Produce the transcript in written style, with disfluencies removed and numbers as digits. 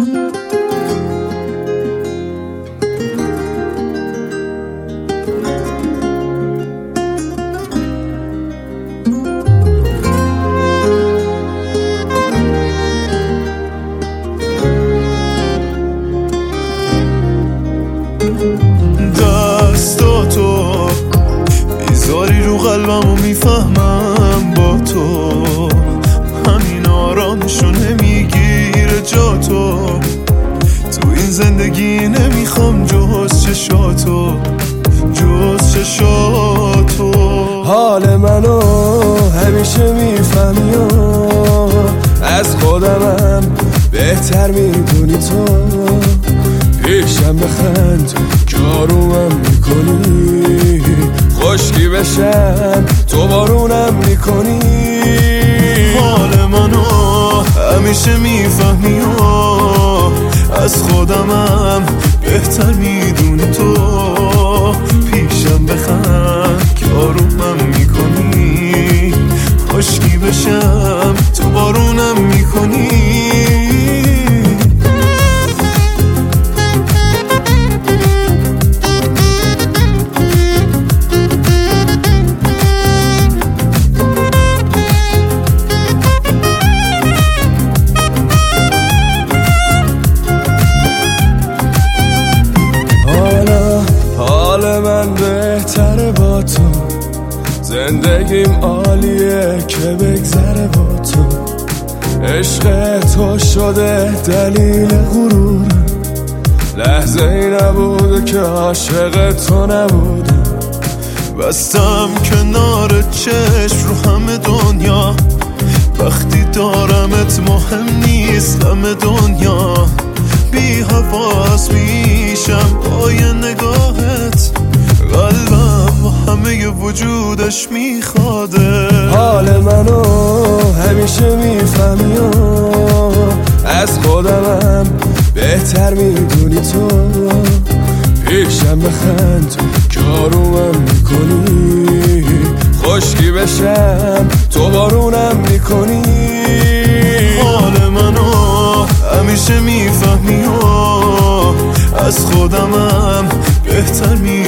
دستاتو میذاری رو قلبم و میفهمم با تو همین آرامشو نمیگیره جا تو این زندگی نمیخوام جز چشاتو حال منو همیشه میفهمی و از خودمم بهتر میدونی تو پیشم بخند که آرومم میکنی خشکی بشم تو بارونم میکنی حال منو همیشه میفهمی و از خودمم بهتر میدونی تو پیشم بخند که آرومم میکنی خشکی بشم تو بارونم میکنی من بهتره با تو زندگیم عالیه که بگذره با تو عشق تو شده دلیل غرورم لحظه ای نبوده که عاشق تو نبودم بستم کنار چشم رو همه دنیا وقتی دارمت مهم نیست همه دنیا بی حواس میشم با یه نگاهت قلبم با همه وجودش میخواده حال منو همیشه میفهمی و از خودمم بهتر میدونی تو پیشم بخند که آرومم میکنی خشکی بشم تو بارونم میکنی حال منو همیشه میفهمی و از خودمم بهتر میدونی